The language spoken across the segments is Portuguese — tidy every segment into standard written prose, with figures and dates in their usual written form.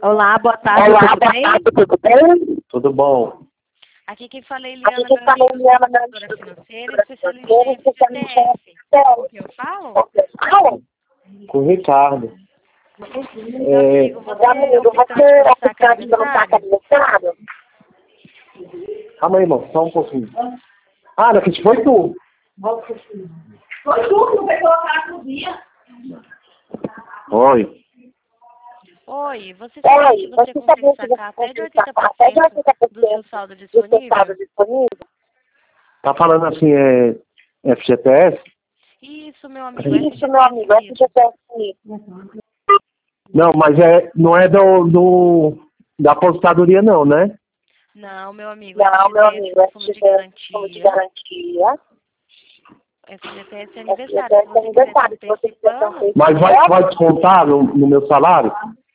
Olá, boa tarde, Olá, tudo boa bem? tarde, tudo bem? Tudo bom. Aqui quem fala é Aqui Eliana, quem fala é Eliana, meu amigo, consultora financeira, financeira, especialista em especialista em FGTS. FGTS. Com quem eu falo? Fala. Com o Ricardo. Meu amigo, Meu você é amigo, optante você é pelo saque optante pelo saque aniversário? aniversário? Calma aí, irmão, só um pouquinho. Ah, não, que te foi tu. Foi tu que não pegou a cara do dia. Oi. Oi, você sabia que você Você sabia consegue que você sacar até de consegue sacar até de 80% do seu 80% saldo do seu saldo disponível? disponível? Tá falando assim, FGTS? Isso, meu amigo, Isso, meu amigo, FGTS mesmo. FGTS. Não, mas não é da aposentadoria não, né? Não, meu amigo, Não, meu amigo, FGTS é fundo de FGTS como de garantia. garantia. FGTS é aniversário. Se FGTS é você quiser estar aniversário, se você quiser ter antecipando... Mas vai descontar no meu salário?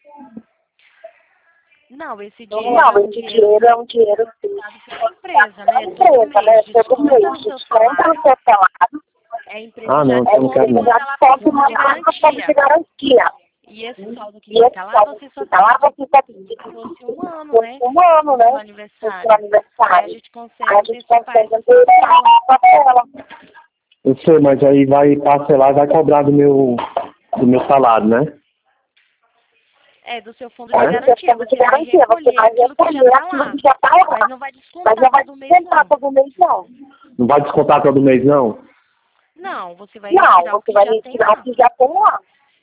Não, esse Não, dinheiro é um esse dinheiro dinheiro é um dinheiro dado pela empresa, né? Todo empresa, né? mês. Todo mês, Desconta no seu desconta no salário. seu salário. A empresa já Não, então não desconta quero e não. manda Já lá para o desconta fundo uma de marca como de garantia. garantia. E esse saldo que E esse fica lá, saldo você que só fica lá, paga você só como se fosse um ano, por né? um ano, Do seu né? Do seu aniversário. Aí a aniversário. gente Aí consegue a gente antecipar consegue essa antecipar parcela. a parcela. Eu sei, mas aí vai parcelar e vai cobrar do meu salário, né? É, do seu fundo de garantia. De Você vai garantia, você recolher vai aquilo que já recolher está aquilo lá. que já está Mas lá. não vai Mas descontar não vai todo mês, descontar não. todo mês, não. Não vai descontar todo mês, não? Não, você vai Não, retirar o você que vai já tem retirar o lá. que já tem lá.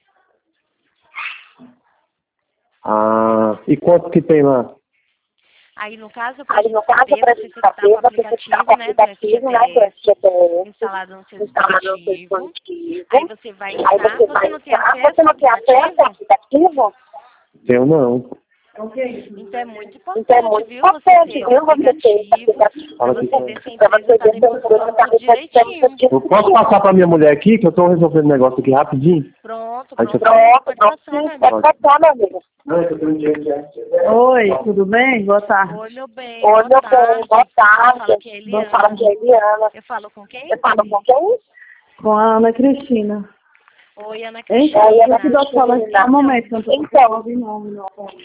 E quanto que tem lá? Aí, no caso, para a Aí, gente no caso, saber, para a você gente tem que estar com saber, o você tem que estar com aplicativo, o né, do aplicativo, né, do FGTS, FGTS, instalado no seu instalado no seu dispositivo. dispositivo. Aí você vai Aí entrar. você Você vai não tem entrar, acesso você ao não tem acesso ao aplicativo? aplicativo? Eu não. Então é muito Então é importante, muito viu? Você importante, ter o viu, você ter esse aplicativo aplicativo para para você ver se a empresa você está ver se a empresa depositando está tudo depositando direitinho. tudo. Eu posso passar para minha mulher aqui, que eu estou resolvendo um negócio aqui rapidinho? Pronto, Aí você pronto, sim. Pode pronto, passar, sim, meu pode amigo. passar, meu amigo. Não, é que eu tenho um dinheiro de Oi, tudo bem? Boa tarde. Oi, meu bem, Oi, boa meu bem, boa tarde. Quem fala tarde. aqui é Não fala que é Eliana. Eliana. Eu falo com quem? Eu falo com quem? Com a Ana Cristina. Oi, Ana Hein? Cristina. Eu te dou falar aqui. Um momento, que eu não estou ouvindo, não.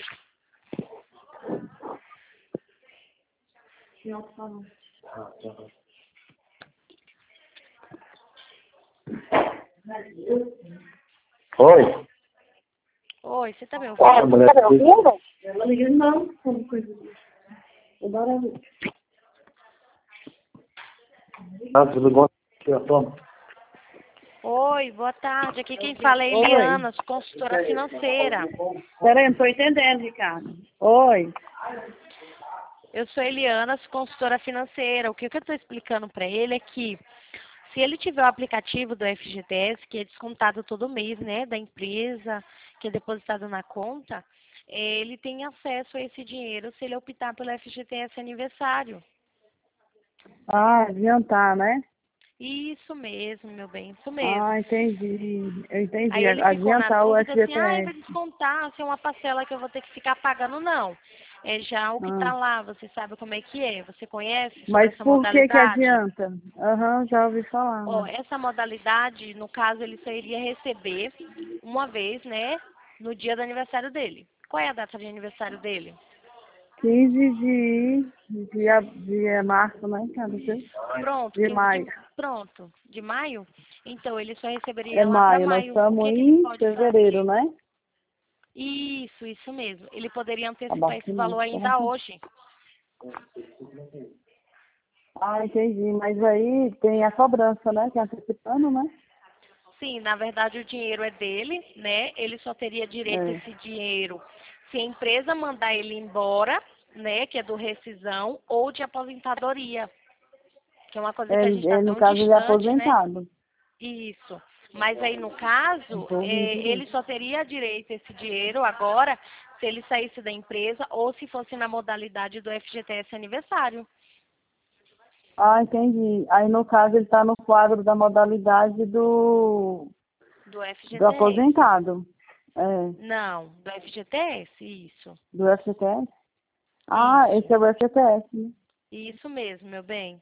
Oi? Oi, você tá me Oi, ouvindo? você tá me ouvindo? Ela liga, não. Como coisa disso. Bora ver. Tudo bom? Aqui, ó, toma. Oi, boa tarde. Aqui quem fala é Eliana, sou consultora financeira. Peraí, não estou entendendo, Ricardo. Oi. Eu sou Eliana, sou consultora financeira. O que eu estou explicando para ele é que se ele tiver o aplicativo do FGTS, que é descontado todo mês, né, da empresa, que é depositado na conta, ele tem acesso a esse dinheiro se ele optar pelo FGTS aniversário. Adiantar, né? Isso mesmo, meu bem, isso mesmo. Entendi. Eu entendi. Aí ele ficou na Adiantar o dúvida assim, vai FGTS. descontar, se é uma parcela que eu vou ter que ficar pagando, não. É já o que está lá, você sabe como é que é, você conhece sobre Mas essa por que modalidade? adianta? Já ouvi falar. Ó, essa modalidade, no caso, ele só iria receber uma vez, né, no dia do aniversário dele. Qual é a data de aniversário dele? 15 de março, né? Pronto, De 15 maio. pronto, de maio? Então, ele só receberia É lá para maio, nós maio. O estamos que ele em pode fevereiro, fazer? né? Isso mesmo. Ele poderia antecipar esse Abaixo não. valor ainda hoje. Entendi. Mas aí tem a cobrança, né? Que é antecipando, né? Sim, na verdade o dinheiro é dele, né? Ele só teria direito a esse dinheiro se a empresa mandar ele embora, né? Que é do rescisão, ou de aposentadoria, que é uma coisa que a gente está No tão caso, ele é distante, né? aposentado. Isso. Mas aí, no caso, ele só teria direito a esse dinheiro agora se ele saísse da empresa ou se fosse na modalidade do FGTS aniversário. Entendi. Aí, no caso, ele está no quadro da modalidade do FGTS. aposentado. Não, do FGTS, isso. Do FGTS? Isso. Esse é o FGTS, né? Isso mesmo, meu bem.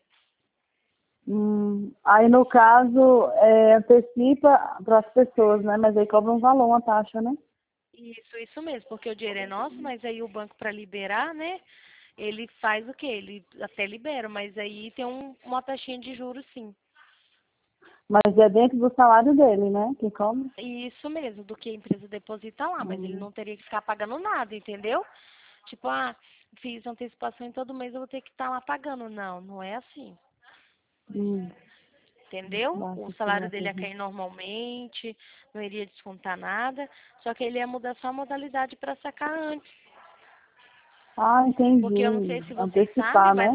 Aí, no caso, antecipa para as pessoas, né? Mas aí cobra um valor, uma taxa, né? Isso mesmo, porque o dinheiro é nosso, mas aí o banco para liberar, né? Ele faz o quê? Ele até libera, mas aí tem uma taxinha de juros, sim. Mas é dentro do salário dele, né? Que cobra? Isso mesmo, do que a empresa deposita lá, mas ele Hum. não teria que ficar pagando nada, entendeu? Tipo, fiz antecipação e todo mês eu vou ter que estar lá pagando. Não, não é assim. Hum. Entendeu? Baixa O esse salário dele ia método. cair normalmente, não iria descontar nada, só que ele ia mudar só a modalidade para sacar antes. Ah, Porque eu não sei entendi. se vocês sabem, Antecipar, mas né?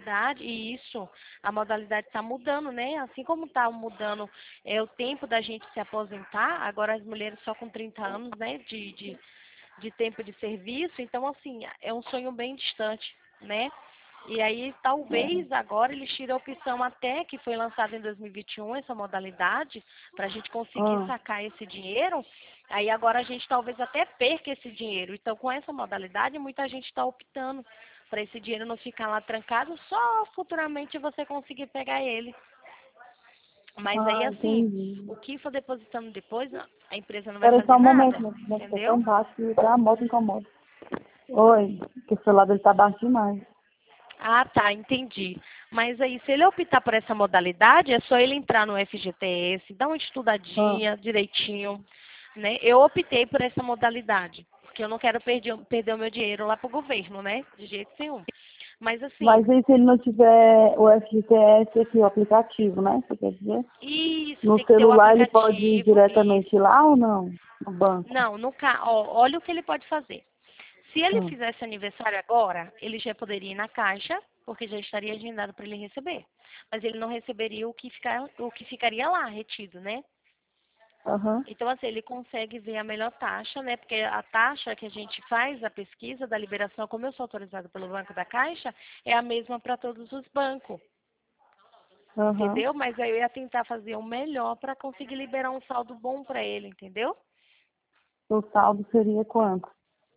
a modalidade está mudando, né? Assim como está mudando o tempo da gente se aposentar, agora as mulheres só com 30 anos, né, de tempo de serviço, então assim, é um sonho bem distante, né? E aí, talvez agora eles tirem a opção até que foi lançada em 2021 essa modalidade, para a gente conseguir Ah, sacar esse dinheiro. Aí agora a gente talvez até perca esse dinheiro. Então, com essa modalidade, muita gente está optando para esse dinheiro não ficar lá trancado, só futuramente você conseguir pegar ele. Mas aí, assim, entendi. o que for depositando depois, a empresa não vai Espera só fazer um momento, nada, meu. Tá entendeu? tão baixo que a moto incomoda. Oi, que o celular dele tá baixo demais. Ah, tá, entendi. Mas aí, se ele optar por essa modalidade, é só ele entrar no FGTS, dar uma Ah. estudadinha direitinho, né? Eu optei por essa modalidade, porque eu não quero perder o meu dinheiro lá pro governo, né? De jeito nenhum. Mas assim, Mas e se ele não tiver o FGTS aqui, o aplicativo, né? Você quer dizer? isso, No tem que ter o celular ele pode ir aplicativo, diretamente isso. lá ou não? No banco? Não, olha o que ele pode fazer. Se ele Ah. fizesse aniversário agora, ele já poderia ir na caixa, porque já estaria agendado para ele receber. Mas ele não receberia o que ficaria lá retido, né? Aham. Então, assim, ele consegue ver a melhor taxa, né? Porque a taxa que a gente faz, a pesquisa da liberação, como eu sou autorizada pelo Banco da Caixa, é a mesma para todos os bancos, Aham. entendeu? Mas aí eu ia tentar fazer o melhor para conseguir liberar um saldo bom para ele, entendeu? O saldo seria quanto?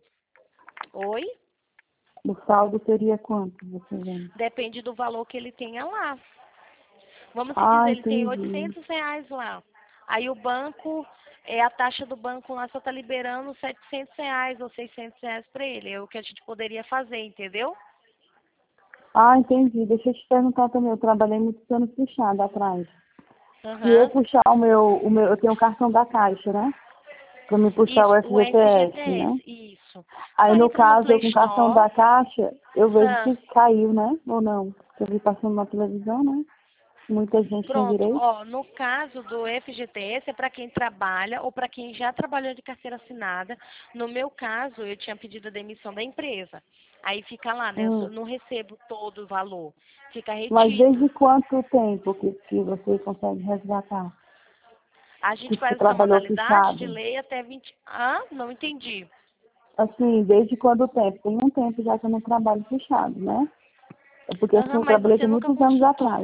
Oi? O saldo seria quanto, você vendo? Depende do valor que ele tenha lá. Vamos se Ah, dizer, ele tem entendi. R$ 800 lá. Aí o banco, a taxa do banco lá só está liberando R$ 700 ou R$ 600 para ele. É o que a gente poderia fazer, entendeu? Ah, entendi. Deixa eu te perguntar também. Eu trabalhei muitos anos puxado atrás. Se eu Aham. puxar eu tenho um cartão da Caixa, né? Para me puxar o Isso, o FGTS, FGTS, né? isso. Aí, Só no entra no caso, eu Play com o cartão Store. da Caixa, eu vejo Ah, que caiu, né? Ou não? Eu vi passando na televisão, né? Muita gente tem pronto, direito. ó, no caso do FGTS é para quem trabalha ou para quem já trabalhou de carteira assinada. No meu caso, eu tinha pedido a demissão da empresa. Aí fica lá, né? Hum. Eu não recebo todo o valor. Fica Mas retido. desde quanto tempo que você consegue resgatar? A Que gente você faz essa trabalhou modalidade de puxado? lei até 20. Ah, não entendi. Assim, desde quanto tempo? Tem um tempo já que eu não trabalho puxado, né? É porque assim, Aham, eu mas trabalhei você tem nunca muitos anos consultou. atrás.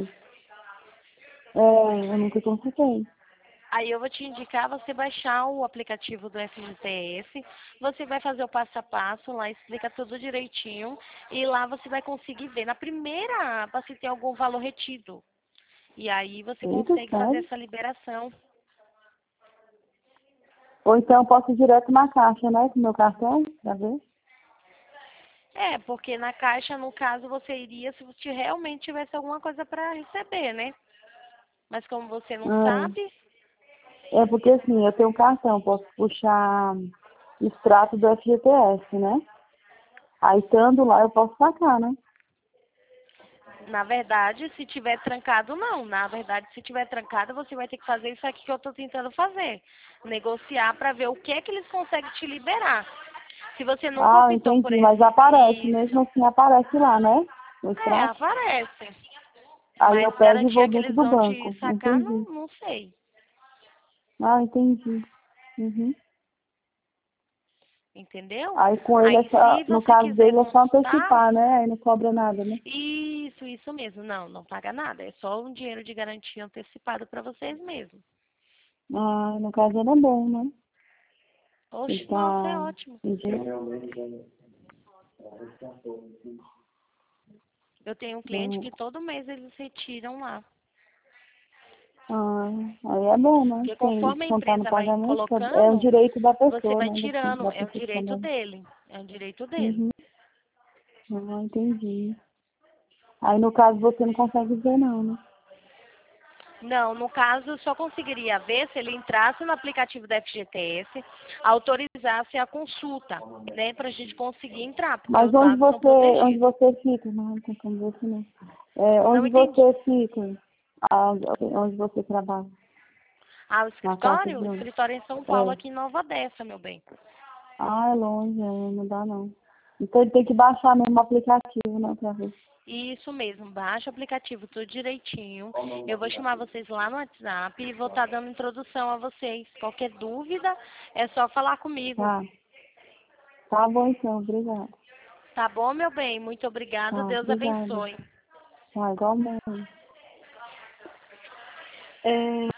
É, eu nunca consultei. Aí eu vou te indicar você baixar o aplicativo do FGTS. Você vai fazer o passo a passo, lá explica tudo direitinho. E lá você vai conseguir ver na primeira aba se tem algum valor retido. E aí você Eita, consegue fazer sério? essa liberação. Ou então eu posso ir direto na caixa, né? Com meu cartão, pra ver? É, porque na caixa, no caso, você iria se você realmente tivesse alguma coisa para receber, né? Mas como você não Ah, sabe, é porque assim, eu tenho um cartão, posso puxar extrato do FGTS, né? Aí estando lá eu posso sacar, né? na verdade, se tiver trancado, não. Na verdade, se tiver trancado, você vai ter que fazer isso aqui que eu estou tentando fazer. Negociar para ver o que é que eles conseguem te liberar. Se você nunca Ah, optou por entendi, mas esse. aparece, mesmo Isso. assim aparece lá, né? No É, extrato. aparece. Aí eu Mas pego e vou garantia que dentro eles do vão te banco. sacar, Entendi. não sei. Ah, entendi. Uhum. Entendeu? Aí com ele é Aí, só, se no você caso quiser dele é só consultar, antecipar, né? Aí não cobra nada, né? isso mesmo. Não, não paga nada. É só um dinheiro de garantia antecipado para vocês mesmos. Ah, no caso era bom, né? Ele Oxe, nossa, é tá ótimo. Eu tenho um cliente Hum. que todo mês eles retiram lá. Ah, aí é bom, né? Porque Tem conforme a contar no empresa vai pagamento, colocando, é um direito da você pessoa, vai né? tirando, Da é um pessoa que direito trabalha. dele. É um direito dele. Uhum. Ah, entendi. Aí no caso você não consegue ver não, né? Não, no caso, eu só conseguiria ver se ele entrasse no aplicativo da FGTS, autorizasse a consulta, né, para a gente conseguir entrar, porque Mas os dados são onde protegidos. você fica? Não, não tem como ver aqui não. É, Não onde entendi. você fica? Ah, onde você trabalha? Ah, o Na casa escritório? de O onde? escritório é em São Paulo, É. aqui em Nova Odessa, meu bem. Ah, é longe, não dá não. Então ele tem que baixar mesmo o aplicativo, né, pra ver. Isso mesmo, baixa o aplicativo tudo direitinho. Eu vou chamar vocês lá no WhatsApp e vou estar dando introdução a vocês. Qualquer dúvida, é só falar comigo. Tá. Tá bom então, obrigada. Tá bom, meu bem? Muito Tá, obrigada. Deus obrigada. abençoe. Tá, igualmente. É,